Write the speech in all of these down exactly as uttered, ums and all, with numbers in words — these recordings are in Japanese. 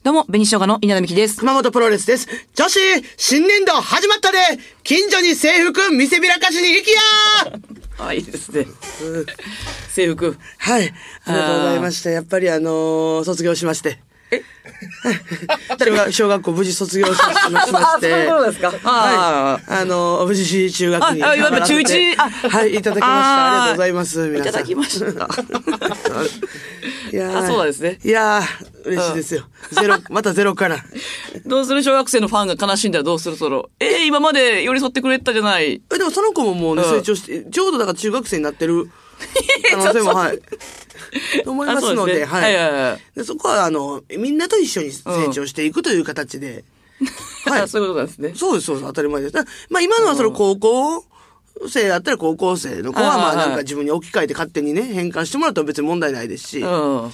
どうも、紅生姜の稲田美希です。 熊本プロレスです。女子、新年度始まったで、近所に制服見せびらかしに行きやーあ、いいですね。制服。 はい。ありがとうございました。やっぱりあのー、卒業しまして。え小学小学校無事卒業しまして。 そうですか。 はい。あのー、無事中学に。 あ、やっぱ中一。 はい、いただきました。ありがとうございます。 皆さん。いただきました。 いやあ、そうなんですね。 いやー、嬉しいですよ。ゼロ、またゼロから。 どうする小学生のファンが悲しんだらどうするその。えー、今まで寄り添ってくれたじゃない。 え、でもその子ももうね、成長して、ちょうどだから中学生になってる可能性も、はい。と思いますので、はい。はいはいはい。で、そこは、あの、みんなと一緒に成長していくという形で。 はい。そういうことなんですね。 そうです、そうです。当たり前です。まあ今のはその高校生だったら高校生の子は、まあなんか自分に置き換えて勝手にね、変換してもらったら別に問題ないですし。はい。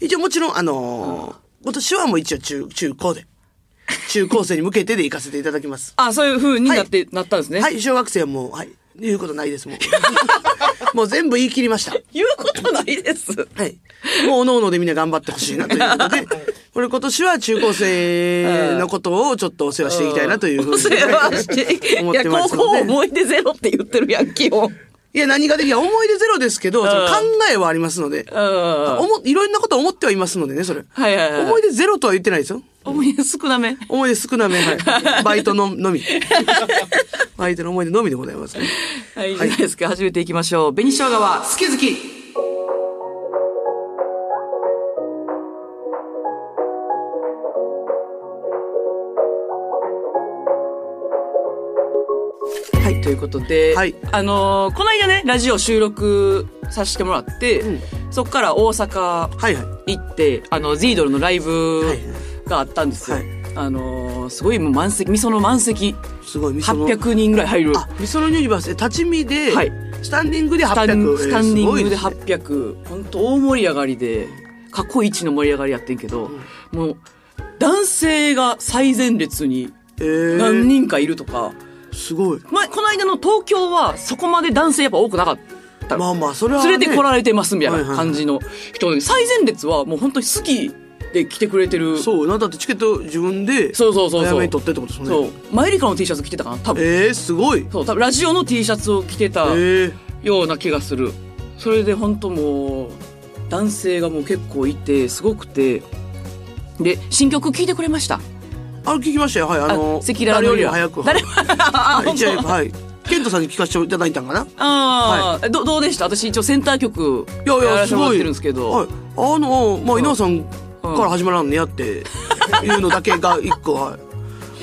一応もちろん、あの、今年はもう一応中、中高で。中高生に向けてで行かせていただきます。 あ、そういう風になって、なったんですね。 はい、小学生はもう、はい。言うことないです、もう。もう全部言い切りました。 言うことないです。 はい。もう、おのおのでみんな頑張ってほしいなということで、これ今年は中高生のことをちょっとお世話していきたいなというふうに、 お世話して思ってますので。いや、高校思い出ゼロって言ってるやん、基本。 いや、何ができる、思い出ゼロですけど、その考えはありますので、おもいろんなこと思ってはいますのでね、それ。はいはいはい。思い出ゼロとは言ってないですよ。 思い出少なめ。 思い出少なめ、はい。バイトの、のみ。バイトの思い出のみでございますね。 はい、いいじゃないですか。始めていきましょう。紅生姜は好き好き。はい、ということで、はい、あのー、この間ね、ラジオ収録させてもらって、うん、そこから大阪行って、はいはい、あの、ゼードルのライブがあったんですよ。はいはい、あのー、すごいもう満席、みその満席。すごい、みその。はっぴゃくにんぐらい入る。 あ、みそのユニバースで立ち見で、はい、スタンディングではっぴゃく。 スタンディングではっぴゃく。ほんと大盛り上がりで、過去一の盛り上がりやってんけど、うん、もう、男性が最前列に何人かいるとか、えーすごい。 ま、この間の東京はそこまで男性やっぱ多くなかった。 まあまあ、それは、ね。 連れてこられてますみたいな感じの人で、最前列はもう本当に好きで来てくれてる。 そう。なんだってチケット自分で、そうそうそう。早めに取ってってことですもんね。そう。 マユリカの T シャツ着てたかな多分。 ええー、すごい。 そう、多分ラジオの T シャツを着てたような気がする。それで本当もう、男性がもう結構いて、すごくて、で、新曲聴いてくれました。 あれ聞きましたよ。はい。あの、 赤裸々 誰よりも早く。 誰はい。はい。ケントさんに聞かせていただいたんかな。 ああ、はい、ど、どうでした？私一応センター曲やらせてもらってるんですけど。 はい。あの、まあ、稲葉さんから始まらんねやっていうのだけが一個、はい。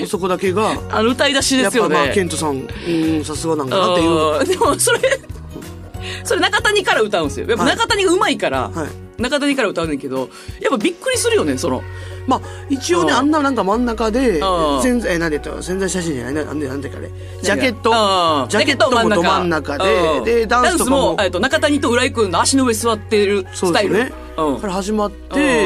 そこだけが。 あの歌い出しですよね。 やっぱまあ、ケントさん、うん、さすがなんかなっていう。 でも、それ、それ中谷から歌うんですよ。やっぱ中谷が上手いから、はい、中谷から歌うねんけど、やっぱびっくりするよね、その。 まあ、一応ね、あんななんか真ん中で、潜在、え、なんで言った潜在写真じゃないなんで、なんでかね。ジャケット、ジャケットもど真ん中で、で、ダンスとかも。 えっと、中谷と浦井くんの足の上座ってるスタイル。そうですね。 うん。から始まって、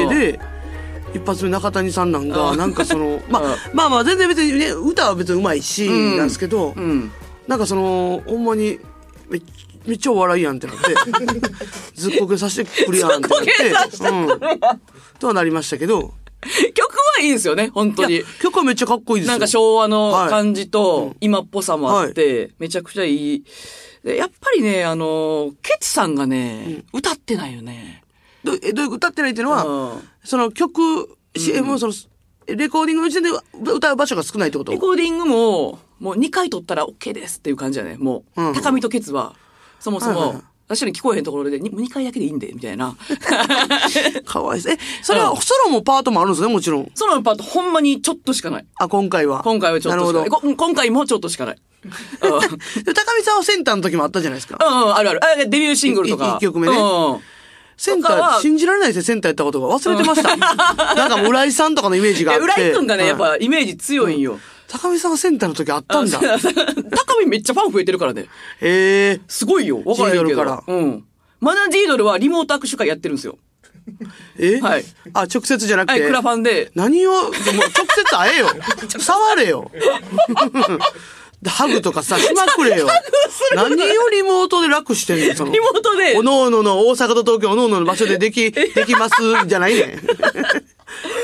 で、一発目中谷さんなんか、なんかその、まあ、まあまあ、全然別にね、歌は別に上手いし、なんですけど、なんかその、ほんまに、めめっちゃお笑いやんってなって、ずっこけさせてくれやんってなって、ずっこけさせてくれやん。とはなりましたけど、 曲はいいですよね、本当に。 曲はめっちゃかっこいいですよ。 なんか昭和の感じと今っぽさもあって、はい、めちゃくちゃいい。でやっぱりね、あの、ケツさんがね、うん、歌ってないよね。 どえどういう歌ってないっていうのは、うん、その曲、シーエム、うん、その、レコーディングの時点で歌う場所が少ないってこと？ レコーディングも、もうにかい撮ったら OK ですっていう感じだね。もう、うん、高見とケツは、そもそも、はいはいはい、私に聞こえへんところで 2, にかいだけでいいんでみたいなかわいそう。えそれはソロもパートもあるんですね、もちろん。 ソロのパートほんまにちょっとしかない。 あ、今回は今回はちょっとしかない。こ今回もちょっとしかない。 高見さんはセンターの時もあったじゃないですか。 うん、うん、あるある。あ、デビューシングルとかいっきょくめね、うん、センター信じられないですよ。センターやったことが忘れてましたなんか浦井さんとかのイメージがあって、 浦井くんがね、やっぱイメージ強いんよ、うん、 高見さんがセンターの時あったんだ。 高見めっちゃファン増えてるからね。 へえ。 すごいよ。わからへんけど。から。うん。マナジードルはリモート握手会やってるんですよ。 えはい。 あ、直接じゃなくて。 はい、クラファンで。 何を、でも直接会えよ。触れよ。ハグとかさ、しまくれよ。何をリモートで楽してんのその。 リモートで。 おのおのの大阪と東京おのおのの場所ででき、できますじゃないね。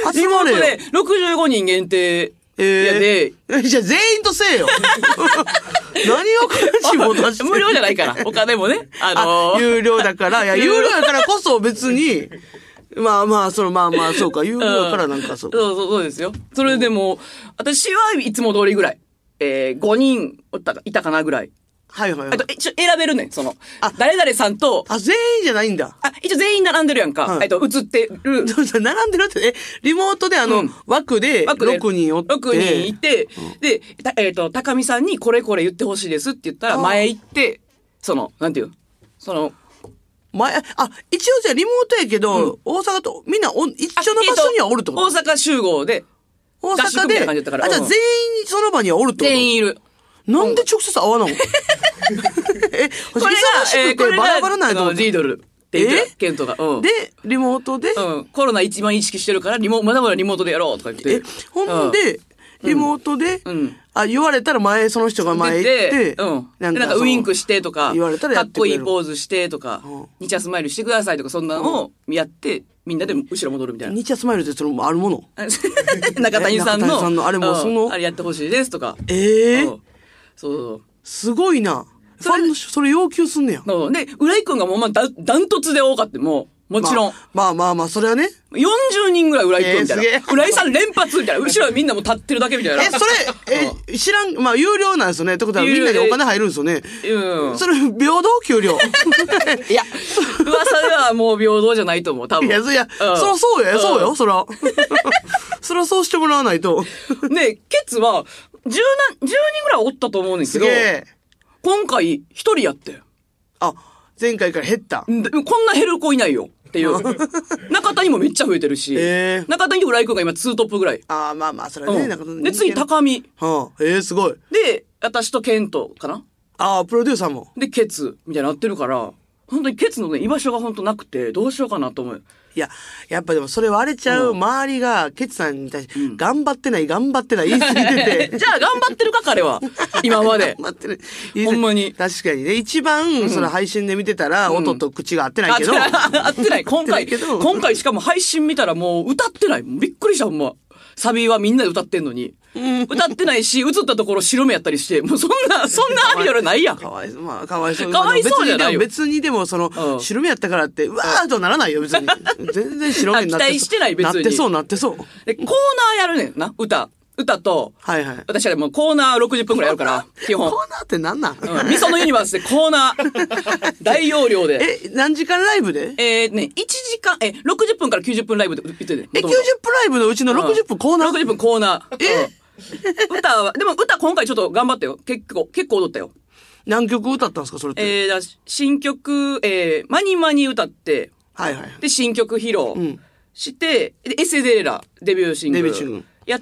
集まれよ。 リモートでろくじゅうごにん限定。えー、いやで。 え、じゃあ全員とせえよ。何を金持たして無料じゃないから。お金もね。あのー、 有料だから。いや、有料だからこそ別に、まあまあ、そのまあまあ、そうか。有料だからなんかそう。 そうそうそうですよ。それでも、私はいつも通りぐらい。えー、ごにんおったか、いたかなぐらい。 はいはいはい。 あと、一応選べるねん、その。あ、誰々さんと。 あ、全員じゃないんだ。 あ、一応全員並んでるやんか。はい、えっと、映ってる。 並んでるって、え、リモートであの、うん、枠でろくにんおって。 ろくにんいて、うん、で、えっと、高見さんにこれこれ言ってほしいですって言ったら、前行って、その、なんていうその、 前、あ、一応じゃあリモートやけど、うん、大阪とみんなお一緒の場所にはおるってこと、 えっと、大阪集合で、 大阪で、あ、じゃあ全員その場にはおるってこと全員いる。 なんで直接会わないのえ、これが、えー、これバラバラないと。 ジードルって言ってケントが。 うん、で、リモートで、 うん、コロナ一番意識してるから、リモまだまだリモートでやろうとか言って。 え、ほんで、リモートで、うん、あ、言われたら前、その人が前行って、 うん。なんか、なんかウインクしてとか、 言われたらやってくれるかっこいいポーズしてとか、うん、ニチャスマイルしてくださいとか、そんなのをやって、みんなで後ろ戻るみたいな。 ニチャスマイルってその、あるもの中谷さんの、 中谷さんの、あれもその、 あれやってほしいですとか。 ええー、 そうそう。 すごいな。ファンの人、それ要求すんねや。 そう。で、浦井くんがもうまあ、だ、ダントツで多かった。もう、もちろん。 まあ、まあまあまあ、それはね。 よんじゅうにんぐらい浦井くんみたいな。えー、浦井さん連発みたいな。後ろはみんなも立ってるだけみたいな。 え、それ、え、知らん、まあ、有料なんですよね。ってことはみんなにお金入るんですよね。うん。それ、平等給料いや、噂ではもう平等じゃないと思う、多分。 いや、いや、うん、そらそうよ、そうよ、そら。そらそうしてもらわないと。 ね、ケツは、十何、十人ぐらいおったと思うんですけど。 すげえ。 今回、一人やって。 あ、前回から減った。 こんな減る子いないよ。っていう。中谷もめっちゃ増えてるし。えー、中谷と浦井くんが今ツートップぐらい。 ああ、まあまあ、それはね、うん、中谷。で、次、高見。 はあ、ええー、すごい。 で、私とケントかな。 ああ、プロデューサーも。 で、ケツ、みたいになってるから、本当にケツのね、居場所が本当なくて、どうしようかなと思う。 いや、やっぱでもそれ割れちゃう、周りが、ケツさんに対して、頑張ってない、頑張ってない、言い過ぎてて。 じゃあ頑張ってるか、彼は。今まで。 頑張ってない。 ほんまに。 確かにね。一番、その配信で見てたら、音と口が合ってないけど。 合ってない。今回、今回しかも配信見たらもう歌ってない。びっくりした、ほんま。サビはみんなで歌ってんのに。歌ってないし、映ったところ白目やったりして、もうそんな、そんなアリアルないやん。 かわいそう、まあ、かわいそう。 かわいそうじゃないよ。 別にでも、その、うん、白目やったからって、うわーとならないよ、別に。全然白目になってそう。 期待してない、別に。 なってそう、なってそう。 で、コーナーやるねんな、歌。歌と、 はいはい。 私はもうコーナーろくじゅっぷんくらいやるから、基本。 コーナーって何なん、 うん、ミソのユニバースでコーナー、大容量で。 え、何時間ライブでえー、ね、いちじかん、え、ろくじゅっぷんからきゅうじゅっぷんライブで言ってて。 え、きゅうじゅっぷんライブのうちのろくじゅっぷんコーナー、 うん、ろくじゅっぷんコーナー。 え、 うん、歌は、でも歌今回ちょっと頑張ったよ。結構、結構踊ったよ。 何曲歌ったんですか、それって。 えー、新曲、えー、マニマニ歌って、 はいはい。 で、新曲披露して、うん、で、エセデーラ、デビューシングル。デビューシングル。やって、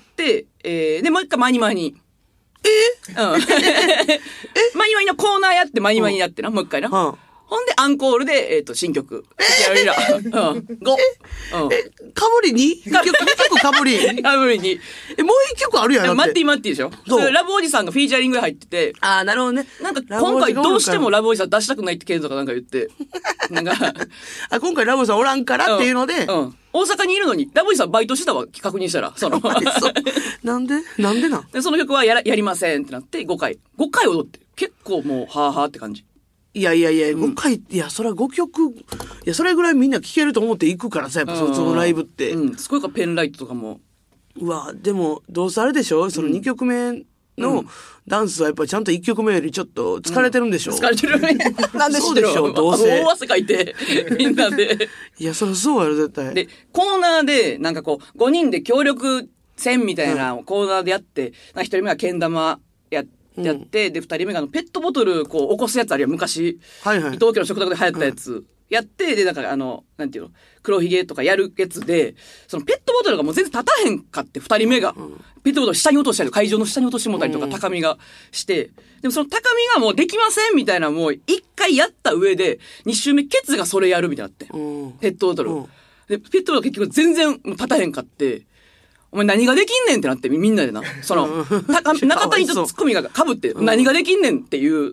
えー、で、もう一回マニマニ。 えうん。えマニマニのコーナーやって、マニマニやってな、もう一回な。うん。ほんで、アンコールで、えっ、ー、と、新曲。えー、やるら。うん。ご。 うん。え、かぶりに一曲、二曲かぶり。 かぶりに。 え、もう一曲あるやん。 マッティマッティでしょそう。ラブおじさんがフィーチャリングで入ってて。 ああ、なるほどね。 なんか、今回どうしてもラブおじさん出したくないってケンとかなんか言って。なんか。 あ、今回ラブおじさんおらんからっていうので。 うん。うん、大阪にいるのに、ラブおじさんバイトしてたわ、確認したら。その。 なんでなんでなんで、その曲はやら、やりませんってなってごかい。ごかい踊って。結構もう、はぁはぁって感じ。 いやいやいや、ごかい、いや、それはごきょく、いや、それぐらいみんな聴けると思って行くからさ、やっぱそのライブって。 うん、すごいかペンライトとかも。 うわ、でも、どうせあれでしょそのにきょくめのダンスはやっぱりちゃんといっきょくめよりちょっと疲れてるんでしょ、 うん、疲れてるね。なんで知ってるの？ そうでしょどうせ。 大汗かいて、みんなで。 いや、そりゃそうやろ、絶対。 で、コーナーで、なんかこう、ごにんで協力戦みたいなコーナーでやって、なんかひとりめはけん玉やって、やって、うん、で、二人目があの、ペットボトル、こう、起こすやつあるよ、昔。はいはい。東京の食卓で流行ったやつ。うん、やって、で、なんかあの、なんていうの、黒ひげとかやるやつで、そのペットボトルがもう全然立たへんかって、二人目が。うん、ペットボトル下に落としたり、会場の下に落としてもたりとか、高みがして、でもその高みがもうできませんみたいな、もう一回やった上で、二周目、ケツがそれやるみたいになって。うん、ペットボトル。うん、で、ペットボトル結局全然立たへんかって、お前何ができんねんってなって、みんなでな。その、た中谷とツッコミが被って、何ができんねんっていう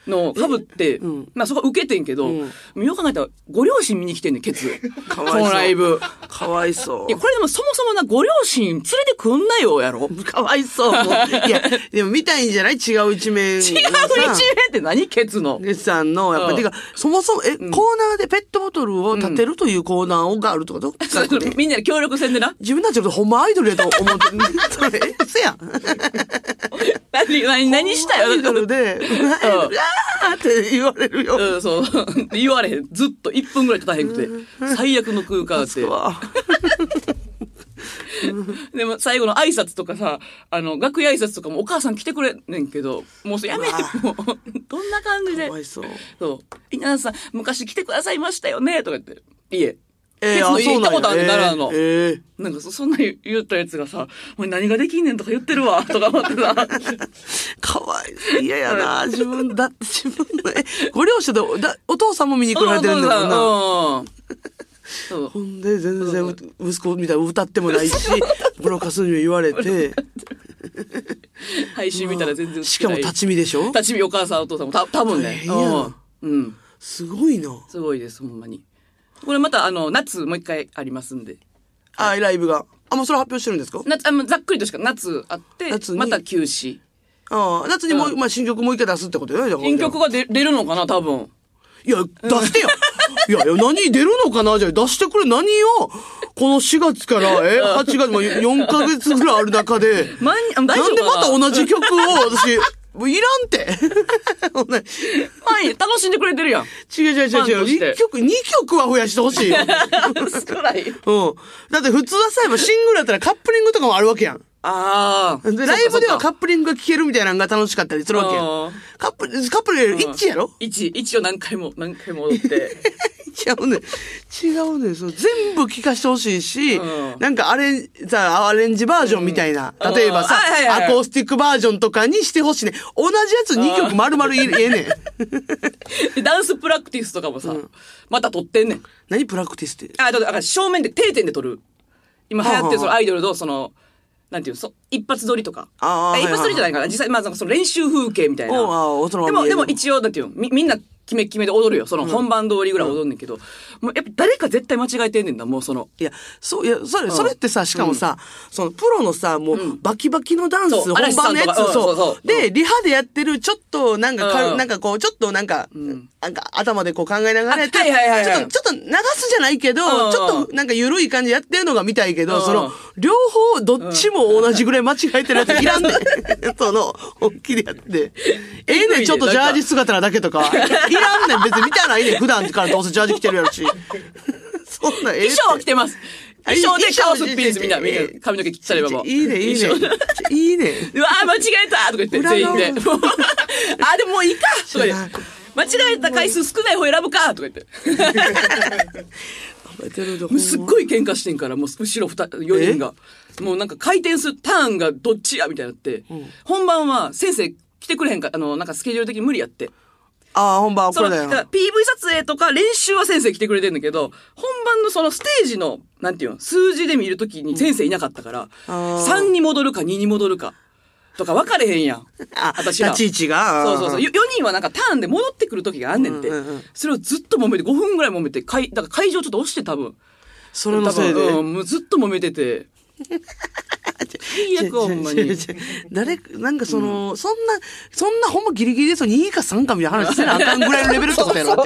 の被って、うん、まあそこ受けてんけど、うん、よく考えたらご両親見に来てんねん、ケツ。 かわいそう。 このライブ。 かわいそう。 いや、これでもそもそもな、ご両親連れてくんなよ、やろ。 かわいそう。もういや、でも見たいんじゃない？違う一面。違う一面って何？ケツの。 ケツさんの、やっぱ、うん、てか、そもそも、え、うん、コーナーでペットボトルを立てるというコーナーがあるってこと？うん、 みんなで協力せんでな。 自分たちのほんまアイドルやと思ってる。それ、せやん。 何、何、何したよ。 アイドルで、うわーって言われるよ。 うん、そう。言われへん。ずっといっぷんぐらい経たへんくて。最悪の空間って。でも最後の挨拶とかさ、あの、楽屋挨拶とかもお母さん来てくれねんけど、もうそれやめて、もう、どんな感じで。 かわいそう。 そう。稲田さん、昔来てくださいましたよねとか言って。いえ。ケツの家行ったことあるんだなの。 えー、 なんかそ、そんな言ったやつがさ、お前何ができんねんとか言ってるわ、とか思ってさ。 かわいい。嫌やな、自分だ、自分の、え、ご両親で、だ、お父さんも見に来られてるんだもんな。うん。そうほんで、全然息子みたいに歌ってもないし、ブロカスにも言われて。 配信見たら全然、 しかも立ち見でしょ？ 立ち見お母さんお父さんもた多分ね。 うん。すごいな。 すごいです、ほんまに。これまたあの、夏もう一回ありますんで。 あ、ライブが。あ、もうそれ発表してるんですか？ 夏、あの、ざっくりとしか夏あって、夏また休止。 ああ、夏にもう、うん、まあ新曲もう一回出すってことよね。 新曲が出るのかな、多分。 いや、出してよ。いや、いや、何出るのかなじゃあ出してくれ。何よ。このしがつから、え、はちがつもよんかげつぐらいある中で。 ま、 なんでまた同じ曲を私、もういらんって。 はい、楽しんでくれてるやん。 違う違う違う違う。一曲、二曲は増やしてほしいよ。 少ない。うん。 だって普通はさ、シングルだったらカップリングとかもあるわけやん。 ああ。 で、ライブではカップリングが聴けるみたいなのが楽しかったりするわけやん。カップ、カップリングいちやろ ? いち、いちを何回も、何回も踊って。 違うね。違うね。そう全部聴かしてほしいし、うん、なんかアレン、さ、アレンジバージョンみたいな。うん、例えばさ、はいはいはい、アコースティックバージョンとかにしてほしいね。同じやつにきょく丸々ええねん。ダンスプラクティスとかもさ、うん、また撮ってんねん。 何プラクティスって？ あ、だから正面で定点で撮る。今流行ってるそのアイドルのその、なんていうの、そ一発撮りとか。ああ。一発撮りじゃないかな。実際、まあ、その練習風景みたいな。でも、でも一応、なんていうの、み、みんな、決め決めで踊るよ。その本番通りぐらい踊んねんけど、うん、もうやっぱ誰か絶対間違えてんねんだ、もうその。 いや、そう、いや、それ、うん、それってさ、しかもさ、うん、そのプロのさ、もうバキバキのダンス、うん、本番のやつ、そう、そうそう。で、リハでやってる、ちょっとなんかか、うん、なんかこう、ちょっとなんか、うん、なんか頭でこう考えながらやって、はいはいはいはい、ちょっと、ちょっと流すじゃないけど、うん、ちょっとなんか緩い感じやってるのが見たいけど、うん、その、両方どっちも同じぐらい間違えてるやついらんねん。その、本気でやって。ええねん、ちょっとジャージ姿なだけとか。いらんねん、別に見たらいいねん。普段からどうせジャージ着てるやろし。そんなええ。 衣装は着てます。衣装で顔すっぴんです、みんな。みんな髪の毛切ったればもう。 いいね、いいね。いいね。 うわぁ、間違えたとか言って、全員で。あ、でももういいかとか言って。間違えた回数少ない方選ぶかとか言って。もうすっごい喧嘩してんから、もう後ろ二、よにんが。もうなんか回転するターンがどっちやみたいになって。うん、本番は先生来てくれへんか、あの、なんかスケジュール的に無理やって。 ああ、本番はこれだよ。 だから ピーブイ 撮影とか練習は先生来てくれてんだけど、本番のそのステージの、なんていうの、数字で見るときに先生いなかったから、うん、さんに戻るかにに戻るか。とか分かれへんやん。 あ、私ら。立ち位置が。 そうそうそう。よにんはなんかターンで戻ってくる時があんねんって。うんうんうん、それをずっと揉めて、ごふんぐらい揉めて、会、だから会場ちょっと押して多分。 それのせいで。 うん、もうずっと揉めてて。最悪ほんまに。 誰、なんかその、うん、そんな、そんなほんまギリギリでそのにいかさんかみたいな話せなあかんぐらいのレベルってことやろって。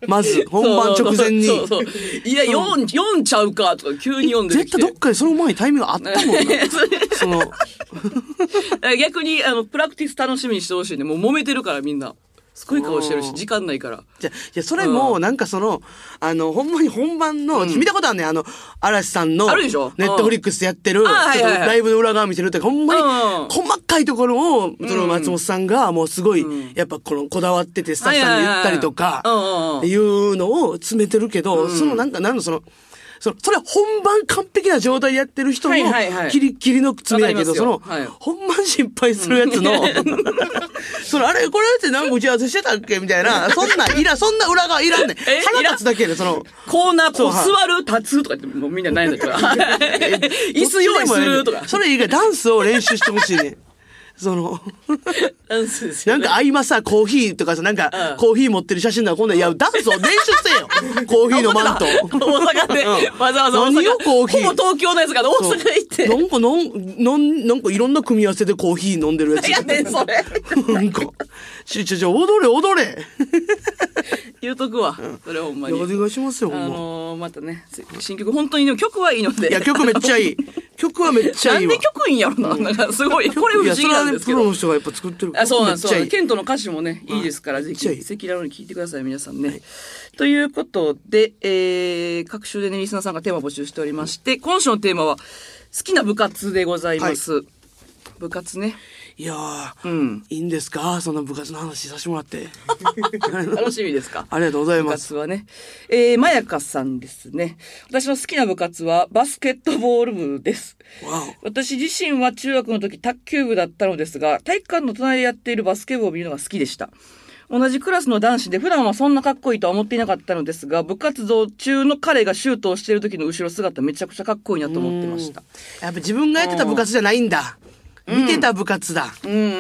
まず、本番直前に。そうそうそういや、よん、よんちゃうかとか急に読んできて。 絶対どっかでその前にタイミングあったもんな。その。 逆に、あの、プラクティス楽しみにしてほしいね。もう揉めてるからみんな。すごい顔してるし、時間ないから。 じゃ、いや、それも、なんかその、あの、ほんまに本番の、見たことあるねあの、嵐さんの、 あるでしょネットフリックスやってる、ちょっとライブの裏側見せるって、ほんまに、細かいところを、その松本さんが、もうすごい、やっぱこの、こだわってて、スタッフさんに言ったりとか、っていうのを詰めてるけど、そのなんか、なんのその、その、それは本番完璧な状態でやってる人の、キリキリの詰めやけど、その、本番失敗するやつの、その、あれ、これって何か打ち合わせしてたっけみたいな、そんな、いら、そんな裏側いらんねん。腹立つだけで、その、 コーナー、こう、座る、立つとか言って、もうみんな悩んでるから。椅子用意するとか。 それ以外ダンスを練習してほしいね。 その、 ダンスですよ、 ね。なんか合間さ、コーヒーとかさ、なんか、うん、コーヒー持ってる写真だこんなん、いや、ダンスを練習せよ。コーヒーのマント。 大阪で、うん、わざわざ大阪。 何をコーヒー。 ほぼ東京のやつが大阪行って。 なんか、なん、なん、なんかいろんな組み合わせでコーヒー飲んでるやつ。 いやねん、それ。 なんか、ちょちょちょ、踊れ、踊れ。 言うとくわ。それほんまに。 お願いしますよ、ほんま。 あのー、またね、新曲、本当に曲はいいので。 いや、曲めっちゃいい。曲はめっちゃいいわ。 なんで曲いいんやろな。なんかすごい、これ不思議なんですけど。 いや、それはね、プロの人がやっぱ作ってる。 あ、そうなんです。ケントの歌詞もね、いいですから、ぜひ、赤裸々に聞いてください、皆さんね。はい、ということで、えー、各種でね、リスナーさんがテーマ募集しておりまして、今週のテーマは、好きな部活でございます。はい、部活ね。 いやー、うん、いいんですかその部活の話させてもらって。 楽しみですかありがとうございます。 部活はね。えー、まやかさんですね。私の好きな部活はバスケットボール部です。私自身は中学の時卓球部だったのですが、体育館の隣でやっているバスケ部を見るのが好きでした。同じクラスの男子で普段はそんなかっこいいとは思っていなかったのですが、部活動中の彼がシュートをしている時の後ろ姿めちゃくちゃかっこいいなと思ってました。 やっぱ自分がやってた部活じゃないんだ。見てた部活だ。 うんうん。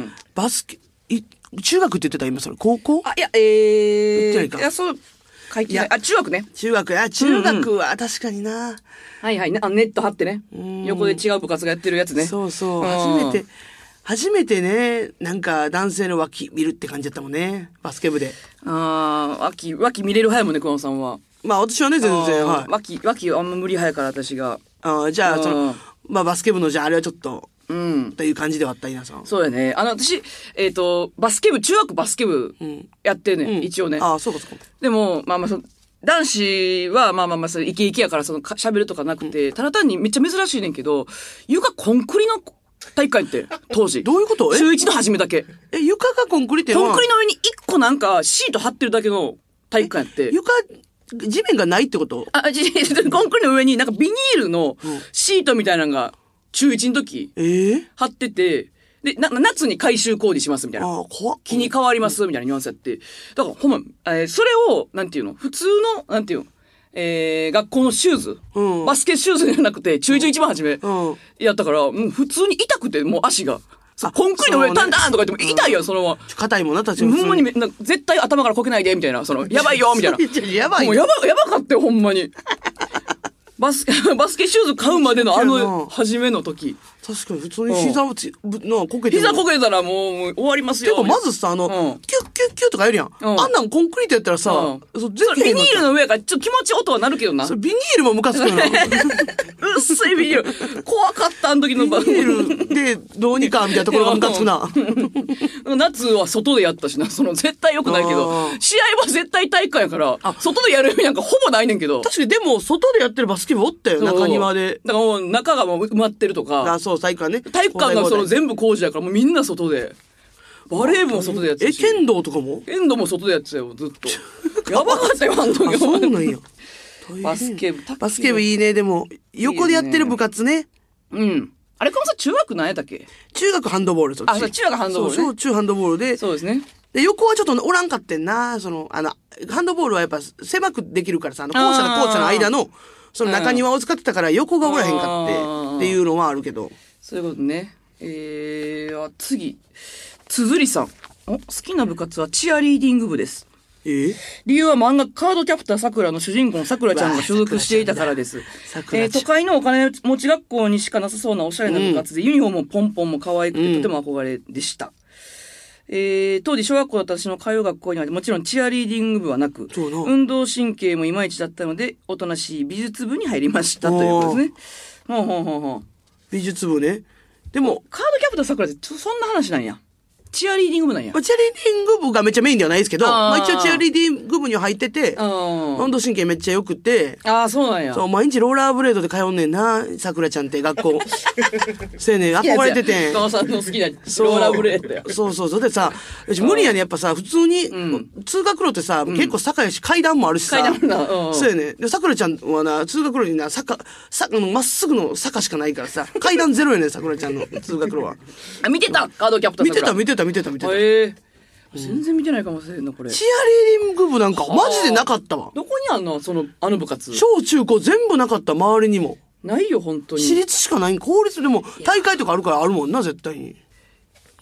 バスケ、い、中学って言ってた今それ、高校あ、いや、えー。いや、そう、書いてない。あ、中学ね。 中学や、中学は確かにな。うんうん、 はいはい。あ、ネット張ってね。横で違う部活がやってるやつね。 そうそう。初めて、初めてね、なんか男性の脇見るって感じだったもんね。バスケ部で。 ああ、脇、脇見れる早いもんね、久野さんは。 まあ私はね、全然。はい。 脇、脇あんま無理早いから私が。 ああ、じゃあ、その、まあバスケ部のじゃああれはちょっと、うん。という感じではあった、皆さん。 そうやね。あの、私、えっ、ー、と、バスケ部、中学バスケ部やってるね、うん、一応ね。 ああ、そうかそうか。 でも、まあまあそ、男子は、まあまあまあ、そイケイケやから、その、喋るとかなくて、うん、ただ単にめっちゃ珍しいねんけど、床コンクリの体育館やって、当時。 どういうこと中いちの初めだけ。 え、床がコンクリってコンクリの上に一個なんか、シート張ってるだけの体育館やって。 床、地面がないってこと？ あ、じ、コンクリの上になんかビニールのシートみたいなのが、中いちの時、えー、貼ってて、で、な、夏に改修工事しますみたいな。 ああ、怖っ。 気に変わりますみたいなニュアンスやって。だから、ほんま、えー、それを、なんていうの普通の、なんていうのえー、学校のシューズ、うん、バスケシューズじゃなくて、中いち一番初め、うん、やったから、もう普通に痛くて、もう足が。コンクリの上タンタンとか言っても痛いよ、そのまま。 硬いもんな、確かに。 ほんまにめ、な絶対頭からこけないで、みたいな。その、やばいよ、みたいな。 やばいよ。 もうやば、やばかったよ、ほんまに。バスケ、バスケシューズ買うまでのあの、初めの時。 確かに普通に膝をつ、のこけて膝こけたらもう終わりますよ。 てかまずさ、あの、うん、キュッキュッキュッとかやるやん。うん、あんなんコンクリートやったらさ、うん、 そビニールの上やからちょっと気持ち音はなるけどな。 そビニールもムカつくよな。 薄いビニール。怖かった、あの時のビニールでどうにかみたいなところがムカつくな。 夏は外でやったしな。その絶対良くないけど、試合は絶対体育館やから、外でやる意味なんかほぼないねんけど。 確かにでも外でやってるバスケ部おったよ、中庭で。 だからもう中がもう埋まってるとか。 あ、そう、体育館ね。 体育館がその全部工事やからもうみんな外で。バレー部も外でやってたし。 え、剣道とかも剣道も外でやってたよ、ずっと。やばかったよ、あの時は。 そうなんや。 バスケ部、 バスケ部いいね、でも。横でやってる部活ね。 うん。あれ、このさ、中学何やったっけ？ 中学ハンドボール、そっち。 あ、そう、中学ハンドボールね。 そう、中ハンドボールで。 そうですね。 で、横はちょっとおらんかってんな、その、あの、ハンドボールはやっぱ狭くできるからさ、あの、校舎と校舎の間の、その中庭を使ってたから横がおらへんかって、っていうのはあるけど。 そういうことね。えー、次。つづりさん。お、好きな部活はチアリーディング部です。 えー、 理由は漫画カードキャプターさくらの主人公のさくらちゃんが所属していたからです。えー、都会のお金持ち学校にしかなさそうなおしゃれな部活で、うん、ユニフォームもポンポンも可愛くてとても憧れでした。うん、えー、当時小学校だった私の通う学校にはもちろんチアリーディング部はなく、運動神経もいまいちだったので、おとなしい美術部に入りましたということですね。ほうほうほうほう。 美術部ね。でも、 カードキャプターさくらってそんな話なんや。チアリーディング部なんや。 まあ、チアリーディング部がめっちゃメインではないですけど、あまあ一応チアリーディング部には入ってて、運動神経めっちゃ良くて、 ああ、そうなんや。 そう、毎日ローラーブレードで通んねんな、さくらちゃんって学校。せやねん、憧れててん。 川さんの好きなローラーブレードや。 そうそうそう。でさ、無理やね、やっぱさ、普通に、うん、通学路ってさ、うん、結構坂やし、階段もあるしさ。 階段もな、うん、 そうやね。で、さくらちゃんはな、通学路にな、坂、坂のまっすぐの坂しかないからさ、階段ゼロやねん、さくらちゃんの通学路は。 あ、見てたカードキャプター見てた、見てた、見てた、見てた。 へー。全然見てないかもしれんな、これ。 チアリーディング部なんかマジでなかったわ。 どこにあんのその、あの部活。 小中高全部なかった、周りにも。 ないよ、本当に。 私立しかない。公立でも大会とかあるからあるもんな、絶対に。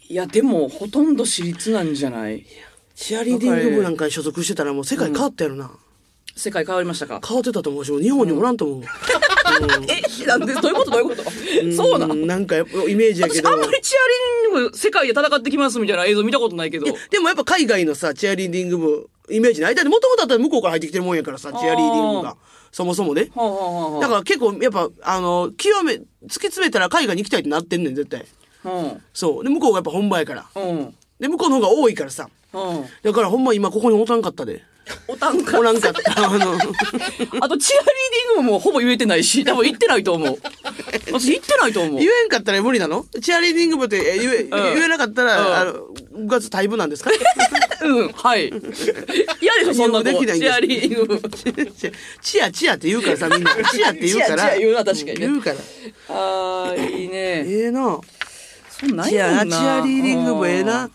いや、でも、ほとんど私立なんじゃない？ チアリーディング部なんかに所属してたらもう世界変わったやろな。うん、 世界変わりましたか？ 変わってたと思うし、日本におらんと思う。うんえ、なんで、どういうことどういうことそうなん？ なんかイメージやけど。 私あんまりチアリーディング部世界で戦ってきますみたいな映像見たことないけど。 でもやっぱ海外のさ、チアリーディング部、イメージない。だってもともとだったら向こうから入ってきてるもんやからさ、チアリーディング部が。そもそもね。はあはあはあ、だから結構やっぱ、あの、極め、突き詰めたら海外に行きたいってなってんねん、絶対。うん、そう。で、向こうがやっぱ本場やから。うん、で、向こうの方が多いからさ。うん、だからほんま今ここにおたんかったで。 おたんかおらんかった。あの、 あとチアリーディングもほぼ言えてないし、多分言ってないと思う。私言ってないと思う。 言えんかったら無理なの？チアリーディング部って言え、うん、言えなかったら、うん、あの、部活退部なんですか？ うん、はい。嫌でしょ、そんなの。チアリーディング部。 チア、チアって言うからさ、みんな。チアって言うから。 チア、チア言うな、確かにね。 言うから。 あー、いいね。 ええな。 そんなんやんな。 チアリーディング部ええな。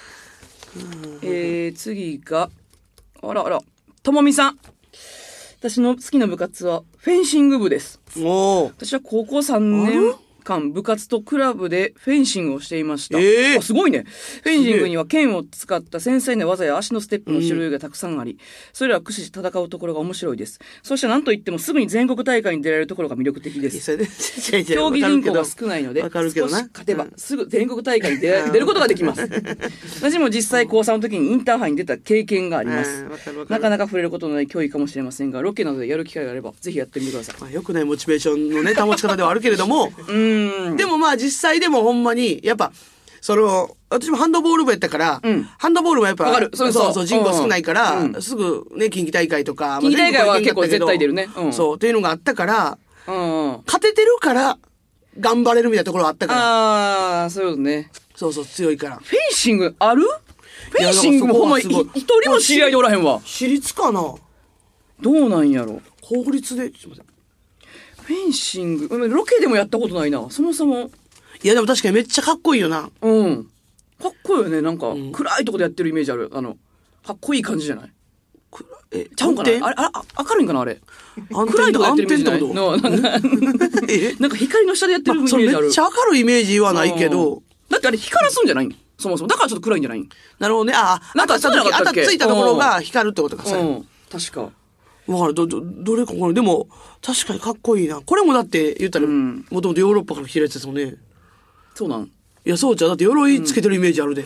えー、次が、あらあら、ともみさん。私の好きな部活はフェンシング部です。お私は高校さんねんかん部活とクラブでフェンシングをしていました。えー、あすごいね。フェンシングには剣を使った繊細な技や足のステップの種類がたくさんあり、うん、それらを駆使して戦うところが面白いです。そして何といってもすぐに全国大会に出られるところが魅力的です。競技人口が少ないので、少し勝てばすぐ全国大会に出ら出ることができます。私も実際高さんの時にインターハイに出た経験があります。なかなか触れることのない競技かもしれませんが、ロケなどでやる機会があればぜひやってみてください。 まあ、よくないモチベーションのね保ち方ではあるけれども、うんでもまあ実際でもほんまに、やっぱ、その、私もハンドボール部やったから、うん、ハンドボールもやっぱ、 わかる。そうそう。 そうそう、人口少ないから、うん、すぐね、近畿大会とか、 近畿大会は結構絶対出るね。 うん、そう、っていうのがあったから、うん、勝ててるから、頑張れるみたいなところあったから。 ああ、そういうことね。 そうそう、強いから。 フェンシングある？フェンシングもほんま、一人も知り合いでおらへんわ。 私立かな？ どうなんやろ？ 公立で、すいません。 フェンシング、ロケでもやったことないな。そもそも。 いやでも確かにめっちゃかっこいいよな。 うん。かっこいいよね。なんか、うん、暗いとこでやってるイメージある。あの、かっこいい感じじゃない？え、ちゃうんかなあれ、あれ、明るいんかなあれ。暗いとこやってるイメージないのなんか光の下でやってるイメージある。 まあ、めっちゃ明るいイメージはないけど。 だってあれ光らすんじゃないんそもそも。だからちょっと暗いんじゃないんなるほどね。ああ、なんか当たっついたところが光るってことかさ。うん。 確か。 わかる。ど、ど、どれかこれ。でも、確かにかっこいいな。これもだって言ったら、もともとヨーロッパから来てるやつですもんね。 そうなん？ いや、そうちゃう。だって鎧つけてるイメージあるで。うん、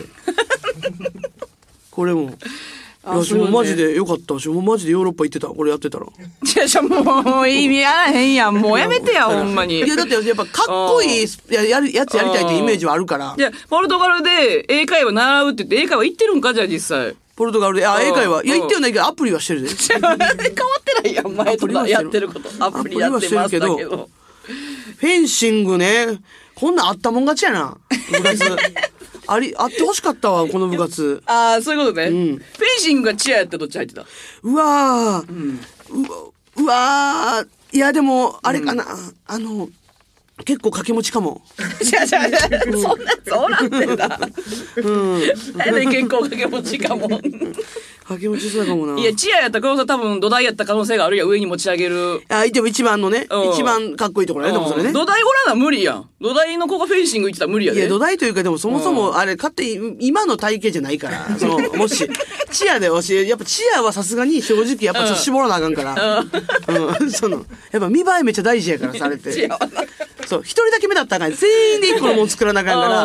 これも。いや、私もマジでよかった。私もマジでヨーロッパ行ってた。これやってたら。 いや、じゃもう意味あらへんやん。もうやめてや、ほんまに。 いや、だってやっぱかっこいいや、やる、やつやりたいってイメージはあるから。 いや、ポルトガルで英会話習うって言って、英会話行ってるんかじゃあ実際。 ポルトガルで、あ、英会話。いや、言ってはないけど、アプリはしてるで。 変わってないやん、前とかやってること。アプリやってますけど。 フェンシングね、こんなんあったもん勝ちやな。部活。あり、あってほしかったわ、この部活。 ああ、そういうことね。うん。フェンシングがチアやったらどっち入ってた？ うわー。うん、う, うわー。いや、でも、あれかな。うん、あの、結構掛け持ちかも。 いやいやいや、そんな、そうなってんだ。うん。何で結構掛け持ちかも。 掛け持ちそうかもな。 いや、チアやったら、このさ、多分土台やった可能性があるやん。上に持ち上げる。 あ、でも一番のね、うん、一番かっこいいところね、でもそれね。 土台おらな無理やん。土台の子がフェンシング行ってたら無理やで。 いや、土台というか、でもそもそも、あれ、勝手に、今の体型じゃないから、その、もし、チアで教え、やっぱチアはさすがに正直、やっぱちょっと絞らなあかんから。うん。その、やっぱ見栄えめっちゃ大事やから、されて。チアはな。そう、一人だけ目だったらあかん。全員で一個のもん作らなあかんから、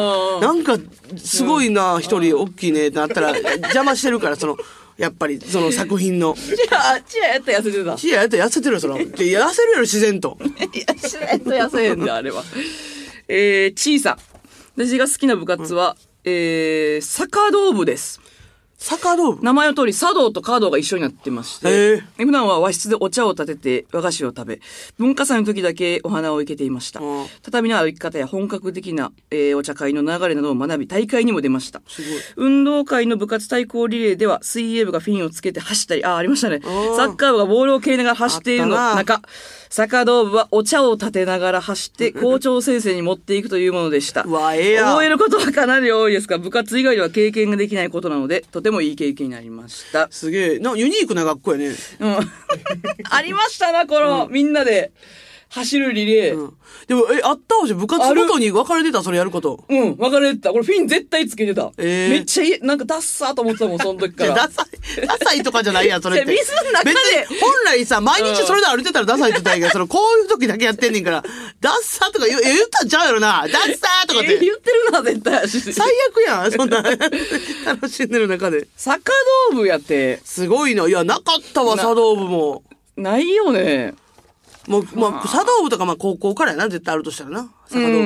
なんか、すごいな、一人大きいねってなったら、邪魔してるから、その、やっぱり、その作品の。 チア、チアやったら痩せてた。 チアやったら痩せてるよ、その。痩せるやろ、自然と。 いや、自然と痩せへんだ、あれは。えー、チーさん。私が好きな部活は、うん、えー、サカドー部です。 サカドー部？ 名前の通り、茶道と華道が一緒になってまして、普段は和室でお茶を立てて和菓子を食べ、文化祭の時だけお花を生けていました。畳の歩き方や本格的な、えー、お茶会の流れなどを学び、大会にも出ました。すごい。運動会の部活対抗リレーでは、水泳部がフィンをつけて走ったり、あ、ありましたね。サッカー部がボールを蹴りながら走っているの中、サカドー部はお茶を立てながら走って校長先生に持っていくというものでした。 うわ、ええや。 覚えることはかなり多いですが、部活以外では経験ができないことなので、とてもいい経験になりました。 すげえ。な、ユニークな学校やね。 うん。ありましたな、この、うん、みんなで。 走るリレー。うん、 でも、え、あったわし、部活ごとに分かれてた、それやること。 うん、分かれてた。これフィン絶対つけてた。えー、めっちゃいい、なんかダッサーと思ってたもん、その時から。 ダサい、ダサいとかじゃないやん、それって。 水の中で。 別に、本来さ、毎日それで歩いてたらダサいって言ったらいいけど、その、こういう時だけやってんねんから、ダッサーとか言, 言ったんちゃうやろな。ダッサーとかって。 えー、言ってるな、絶対。 最悪やん、そんな。楽しんでる中で。 サッカー道部やって。 すごいな。いや、なかったわ、茶道部も。 ないよね。 もう、まあ、茶道部とか、まあ、高校からやな、絶対あるとしたらな。サッカー道部。うん。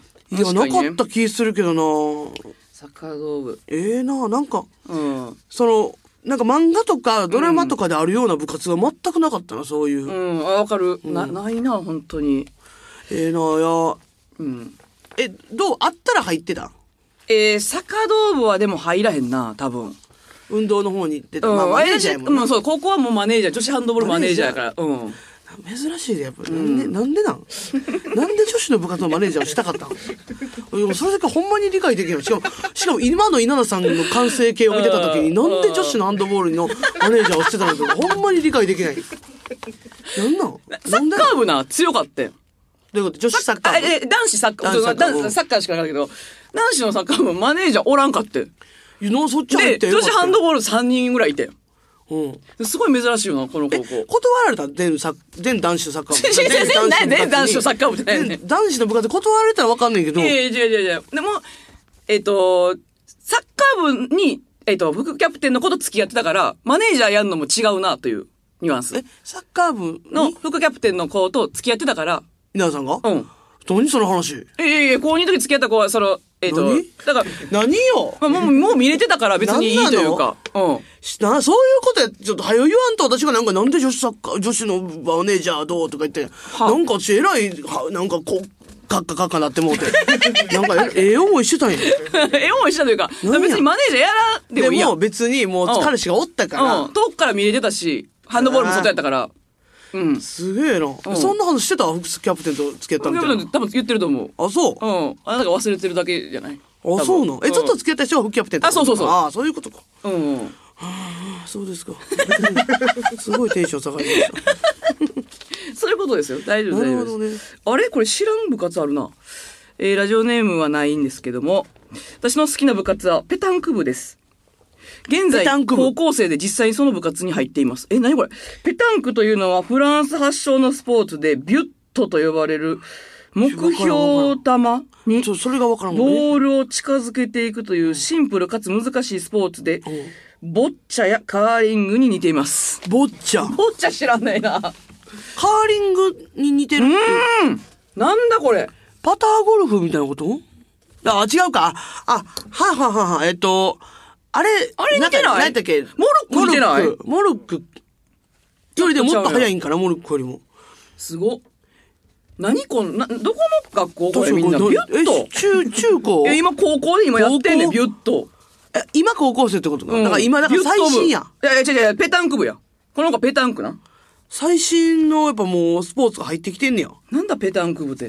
いや、なかった気するけどな。 サッカー道部。 ええー、な、なんか、うん。その、なんか漫画とかドラマとかであるような部活が全くなかったな、そういう。 うん、わかる。な、ないな、本当に。 ええー、な、や。うん。え、どうあったら入ってた？ えー、サッカー道部はでも入らへんな、多分。 運動の方に行ってた。うん、まあ、マネージャーやもんな。 うん、そう、高校はもうマネージャー、女子ハンドボールマネージャーやから。うん。 珍しいで、やっぱり。なんで、うん、なんでなんなんで女子の部活のマネージャーをしたかったのそれだけほんまに理解できない。しかも、しかも今の稲田さんの完成形を見てた時に、なんで女子のハンドボールのマネージャーをしてたのか、ほんまに理解できない。なんなんサッカー部な、強かったよ。 どういうこと？女子サッカー部？ え、男子サッカー部。サッカーしかなかったけど、男子のサッカー部マネージャーおらんかって。 いや、そっち入ってで、女子ハンドボールさんにんぐらいいて。 うん。 すごい珍しいよな、この高校。 断られた全サ全男子のサッカー部。 全男子のサッカー部じゃないね。 男子の部活断られたらわかんないけど。 いやいやいやいやいや。でも、えっと、サッカー部に、えっと、副キャプテンの子と付き合ってたから、マネージャーやんのも違うな、というニュアンス。 え、サッカー部の副キャプテンの子と付き合ってたから、 稲田さんが？ うん。 何その話？ いやいや、高にの時付き合った子は、その、えっと、だから、 何よ、 まあ、もう、もう見れてたから別にいいというか。うん。 な、そういうことや、ちょっと早言わんと私がなんかなんで女子サッカー、女子のマネージャーどうとか言って、なんか私偉い、はなんかこう、カッカカッカなってもうて。なんかええ思いしてたんや。 ええ思いしたというか、別にマネージャーやらんでもいいや。 でも別にもう彼氏がおったから。 うん。遠くから見れてたし、ハンドボールも外やったから。うん。 すげえな、うん。そんな話してた？副キャプテンと付き合ったみたいな。 多分言ってると思う。 あ、そう？ うん。あなたが忘れてるだけじゃない？ あ、そうなの？え、ちょっと付き合った人が副キャプテンあ、そうそうそう。 ああ、そういうことか。 うん。 はあ、そうですか。すごいテンション下がりました。 そういうことですよ。大丈夫、大丈夫です。 ね、 あれこれ知らん部活あるな。えー、ラジオネームはないんですけども、私の好きな部活はペタンク部です。現在、高校生で実際にその部活に入っています。え、なにこれ？ペタンクというのはフランス発祥のスポーツで、ビュットと呼ばれる目標球にボールを近づけていくというシンプルかつ難しいスポーツで、ボッチャやカーリングに似ています。 ボッチャボッチャ知らないな。カーリングに似てるっていう。うん。なんだこれ。 パターゴルフみたいなこと？あ、違うか。あ、はははは、えっと、あれ、 あれ似てない？ 何だっけ？ モルック似てない？ モルックよりでもっと早いんかな、モルックよりも。 すご。何この、な、どこの学校これみんなビュッと。 中、中高え、今高校で今やってんねん、ビュッと。 え、今高校生ってことか、うん、だから今、だから最新や。 いやいや違う違う、ペタンク部や。この子ペタンクな。 最新のやっぱもうスポーツが入ってきてんねや。 なんだペタンク部って。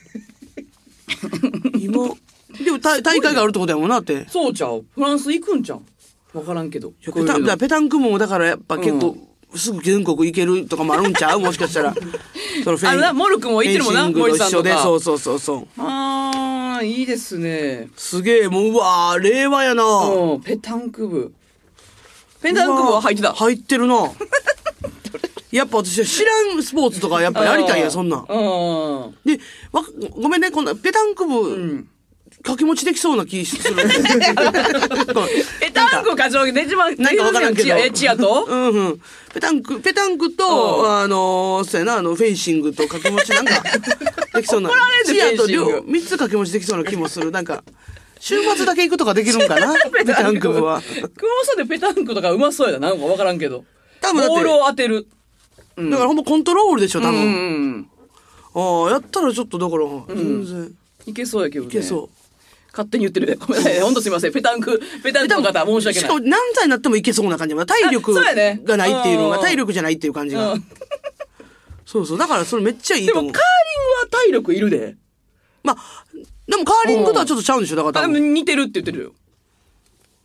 今、でも大会があるってことやもんなって。 そうちゃう。フランス行くんちゃう。わからんけど。 ペタン、ペタンク部もだからやっぱ結構、うん、すぐ全国行けるとかもあるんちゃうもしかしたら。 そのフェンあのな、モルクも行ってるもんな、森さんとか。 そうそうそうそう。 あー、いいですね。 すげえ、もううわー、令和やな。 うん、ペタンク部。ペタンク部は入ってた。 入ってるな。やっぱ私は知らんスポーツとかやっぱやりたいや、そんなん。で、わ、ごめんね、こんなペタンク部、うん掛け持ちできそうな気する。 ペタンク課長で一番、 なんかわからんけど。 え、チアとうんうん。ペタンク、ペタンクと、あの、そうやな、あの、フェンシングと掛け持ちなんか、できそうな。チアと両、三つ掛け持ちできそうな気もする。なんか、週末だけ行くとかできるんかなペタンク部は。 熊本さんでペタンクとかうまそうやな。なんかわからんけど。多分ボールを当てる。 だからほんまコントロールでしょ、多分。ああ、やったらちょっとだから、全然。 いけそうやけどね。 いけそう。 勝手に言ってるね。ごめんなさい。ほんとすいません。ペタンク、ペタンクの方、申し訳ない。 しかも何歳になってもいけそうな感じ。体力がないっていうのが、体力じゃないっていう感じが。そうそう。だからそれめっちゃいいと思う。 でもカーリングは体力いるで。 まあ、でもカーリングとはちょっとちゃうんでしょだから多分。 似てるって言ってるよ。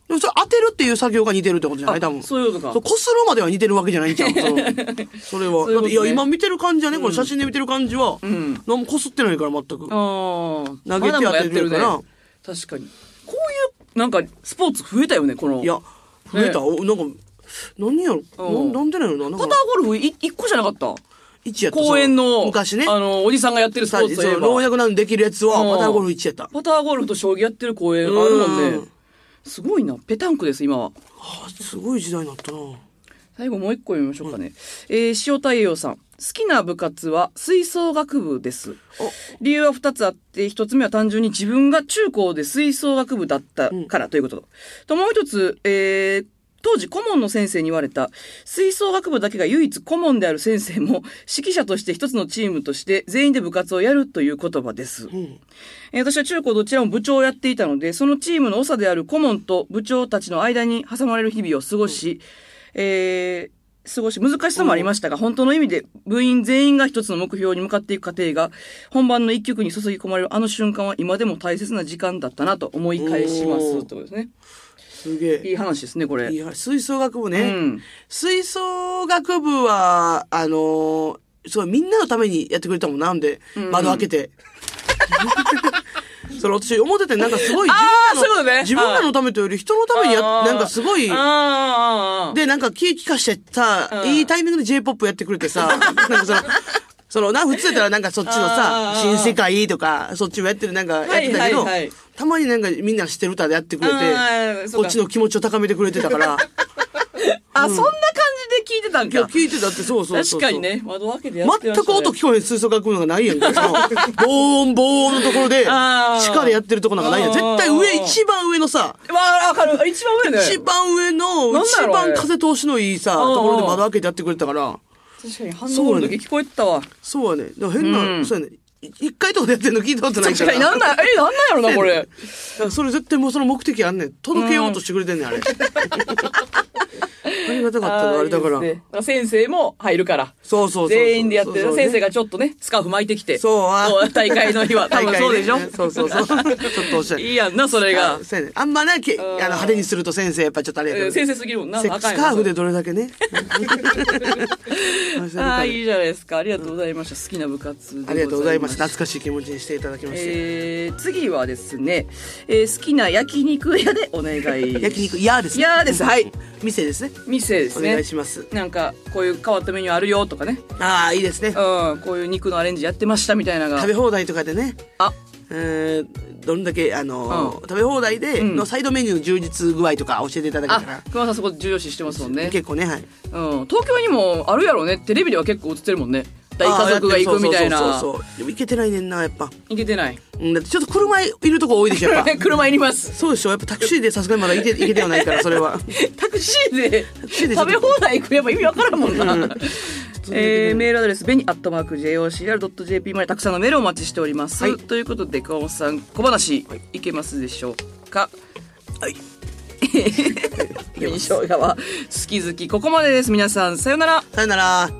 でもそれ当てるっていう作業が似てるってことじゃない多分。 そういうことか。 そう、こするまでは似てるわけじゃないんちゃうそのそれは。そういうことね、だって、いや、今見てる感じはね、これ写真で見てる感じは、うん、何もこすってないから全く。ああ。投げて当てるから。ね、 確かに。こういう、なんか、スポーツ増えたよね、この。 いや、増えた。ね、なんか、何やろな、なんでなのな。 パターゴルフい一個じゃなかったいちやった。 公園の、 昔ね。 あの、おじさんがやってるスポーツといえば。 老若男女できるやつは、パターゴルフいちやった。 パターゴルフと将棋やってる公園あるもんね。すごいな。ペタンクです、今は。 はあ、すごい時代になったな。 最後もう一個読みましょうかね。うん、えー、塩太陽さん。好きな部活は吹奏楽部です。理由は二つあって、一つ目は単純に自分が中高で吹奏楽部だったからということ。うん、と、もう一つ、えー、当時顧問の先生に言われた吹奏楽部だけが唯一顧問である先生も指揮者として一つのチームとして全員で部活をやるという言葉です、うんえー、私は中高どちらも部長をやっていたのでそのチームの長である顧問と部長たちの間に挟まれる日々を過ごし、うんえー、過ごし難しさもありましたが、うん、本当の意味で部員全員が一つの目標に向かっていく過程が本番の一曲に注ぎ込まれるあの瞬間は今でも大切な時間だったなと思い返しますってことですね。 すげえ。 いい話ですね、これ。 いや、吹奏楽部ね。うん、吹奏楽部は、あのー、そう、みんなのためにやってくれたもん。なんで、うん、窓開けて。それ私思ってて、なんかすごい自分らの、ね、自分らのためというより人のためにや、なんかすごい、で、なんか気利かしてさ、いいタイミングで J-ポップ やってくれてさ、なんかその、そのな、普通やったらなんかそっちのさ、新世界とか、そっちもやってるなんかやってたけど、はいはいはい、たまになんかみんな知ってる歌でやってくれて、こっちの気持ちを高めてくれてたから。 あ、うん、そんな感じで聞いてたんか。 いや、聞いてたってそうそうそう。 確かにね、窓開けてやってましたね。 全く音聞こえへん吹奏楽部のがないやんか。その、ボーン、ボーンのところで、地下でやってるとこなんかないやん。絶対上、一番上のさ、 わあ、わかる。一番上ね。 一番上の、一番風通しのいいさ、ところで窓開けてやってくれたから。 確かに反応の時聞こえてたわ。 そうやね。だから変な、うん、そうやね。一回とかでやってんの聞いたことないから。 確かになんなん、え、なんなんやろな、これ。 それ絶対もうその目的あんねん。届けようとしてくれてんねん、あれ。ありがたかったな、あれだから。 いいね、先生も入るから。 そうそうそう。 全員でやってる。先生がちょっとね、スカーフ巻いてきて。そう。大会の日は。多分そうでしょ、ね、 そうそうそう。ちょっとおっしゃる。 いいやんな、それが。 そうやね。あんまな、あの、派手にすると先生やっぱちょっとあれやけど。 先生すぎるもんな。 スカーフでどれだけね。 ああ、いいじゃないですか。ありがとうございました。好きな部活。 ありがとうございます。懐かしい気持ちにしていただきまして。 えー、次はですね、えー、好きな焼肉屋でお願い。 焼肉屋ですね。 屋です。はい。 店ですね。 店ですね。 お願いします。 なんか、こういう変わったメニューあるよとかね。 ああ、いいですね。 うん。こういう肉のアレンジやってましたみたいなのが。 食べ放題とかでね。あえー、どんだけ、あのーうん、食べ放題でのサイドメニュー充実具合とか教えていただけたら。 あ、熊さんそこ重要視してますもんね。 結構ね、はい。 うん。東京にもあるやろね。テレビでは結構映ってるもんね。大家族が行くみたいな。 そうそうそうそう。でも行けてないねんな、やっぱ。 行けてない。 うん、だってちょっと車いるとこ多いでしょ、やっぱ。 車いります。 そうでしょ。やっぱタクシーでさすがにまだ行け、行けてはないから、それは。 タクシーで食べ放題行くやっぱ意味わからんもんな。うん、えー、メールアドレス、ベニアットマーク ジェイオーシーアールドットジェーピー までたくさんのメールをお待ちしております。はい、ということで、川本さん、小話、はい、いけますでしょうか。はい。紅生姜は好き好き、ここまでです。皆さん、さよなら。 さよなら。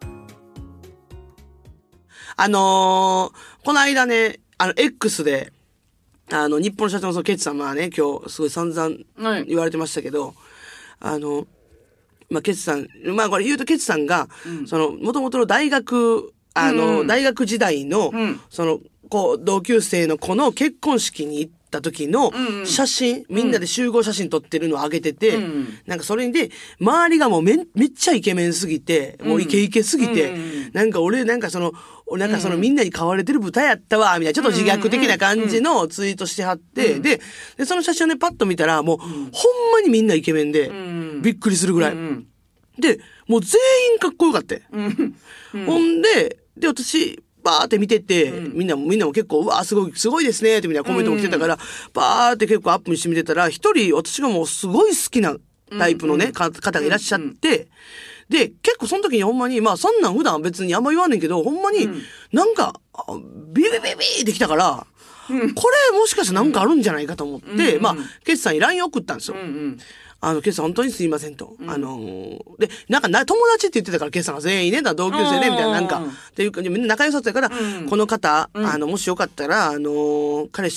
あのー、この間ね、あの、X で、あの、日本の社長のそのケツさんはね、今日、すごい散々言われてましたけど、はい、あの、まあ、ケツさん、まあ、これ言うとケツさんが、うん、その、元々の大学、あの、うん、大学時代の、うん、その、こう、同級生の子の結婚式に行った時の写真、うんうん、みんなで集合写真撮ってるのを上げてて、うん、なんかそれで、周りがもうめ、めっちゃイケメンすぎて、もうイケイケすぎて、うん、なんか俺、なんかその、なんかそのみんなに買われてる豚やったわ、みたいな、ちょっと自虐的な感じのツイートしてはって、うん、で、で、その写真をね、パッと見たら、もう、うん、ほんまにみんなイケメンで、うん、びっくりするぐらい。うん、で、もう全員かっこよかった。うんうん、ほんで、で、私、バーって見てて、うん、みんなも、みんなも結構、うわ、すごい、すごいですね、ってみんなコメントも来てたから、うん、バーって結構アップにして見てたら、一人、私がもうすごい好きなタイプのね、うん、方がいらっしゃって、うんで、結構その時にほんまに、まあそんなん普段別にあんま言わんねんけど、ほんまに、なんか、ビビビビーってきたから、うん、これもしかしてなんかあるんじゃないかと思って、うん、まあ、ケツさんに ライン 送ったんですよ。うんうんあの、ケイさん本当にすいませんと。うん、あのー、で、なんかな、友達って言ってたから、ケイさんが全員ね、同級生ね、みたいな、なんか、っていうか、みんな仲良さそうやから、うん、この方、うん、あの、もしよかったら、あのー、彼氏とか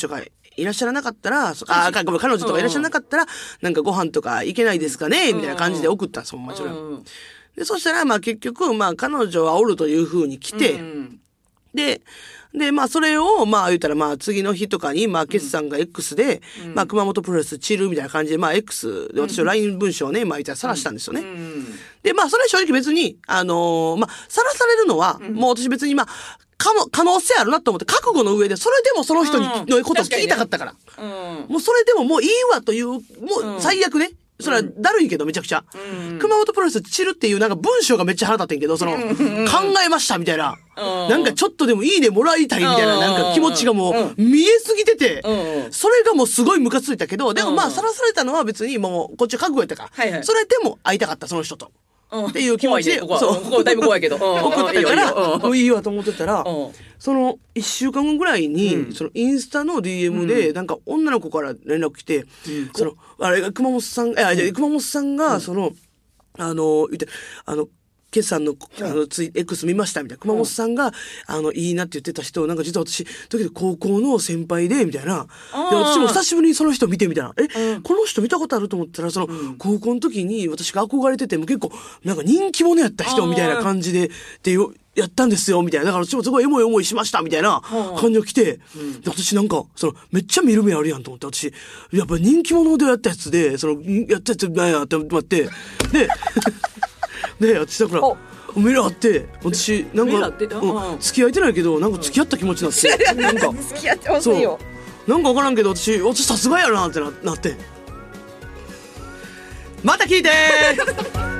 いらっしゃらなかったら、あ、ごめん、彼女とかいらっしゃらなかったら、なんかご飯とか行けないですかねみたいな感じで送ったんですよ、もちろん。で、そしたら、まあ結局、まあ彼女はおるという風に来て、で、で、まあ、それを、まあ、言うたら、まあ、次の日とかに、まあ、決算が X で、うん、まあ、熊本プロレスチルみたいな感じで、まあ、X で私は ライン 文章をね、まあ、言ったら晒したんですよね。うん、で、まあ、それは正直別に、あのー、まあ、晒されるのは、うん、もう私別に、まあ、可能、可能性あるなと思って、覚悟の上で、それでもその人に、うん、のことを聞きたかったから。うん、もうそれでももういいわという、もう最悪ね。それはだるいけどめちゃくちゃ。うん、熊本プロレスチルっていうなんか文章がめっちゃ腹立ってんけど、その、考えましたみたいな。なんかちょっとでもいいねもらいたいみたいななんか気持ちがもう見えすぎてて、それがもうすごいムカついたけど、でもまあさらされたのは別にもうこっちは覚悟やったから、それでも会いたかったその人と。っていう気持ちで、 そう。ここだいぶ怖いけど。 送ったから、もういいわと思ってたら、その一週間後ぐらいに、そのインスタの ディーエム で、なんか女の子から連絡来て、その、あれが熊本さん、いや、じゃ熊本さんが、その、あの、言って、あの、決算の、あの、ツイ、X 見ましたみたいな。熊本さんが、あの、いいなって言ってた人、なんか実は私、時々高校の先輩で、みたいな。で、私も久しぶりにその人見てみたいな。え、この人見たことあると思ったら、その、高校の時に私が憧れてて、も結構、なんか人気者やった人みたいな感じで、で、やったんですよ、みたいな。だから私もすごいエモい思いしました、みたいな感じが来て、で、私なんか、その、めっちゃ見る目あるやんと思って、私、やっぱ人気者でやったやつで、その、やったやつなんやって思って、で、で、私だから、目があって、私、なんか、うん、付き合えてないけど、なんか付き合った気持ちになって、なんか、 付き合ってますよ。 なんかわからんけど、私、私さすがやなって な, なって。また聞いてー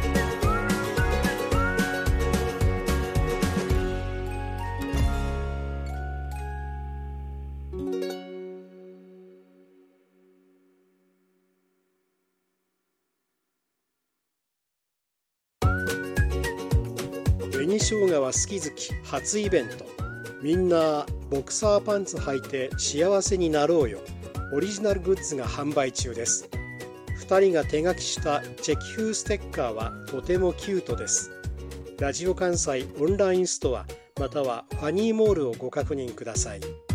紅生姜は好き好き初イベント、みんなボクサーパンツ履いて幸せになろうよ。オリジナルグッズが販売中です。ふたりが手書きしたチェキ風ステッカーはとてもキュートです。ラジオ関西オンラインストアまたはファニーモールをご確認ください。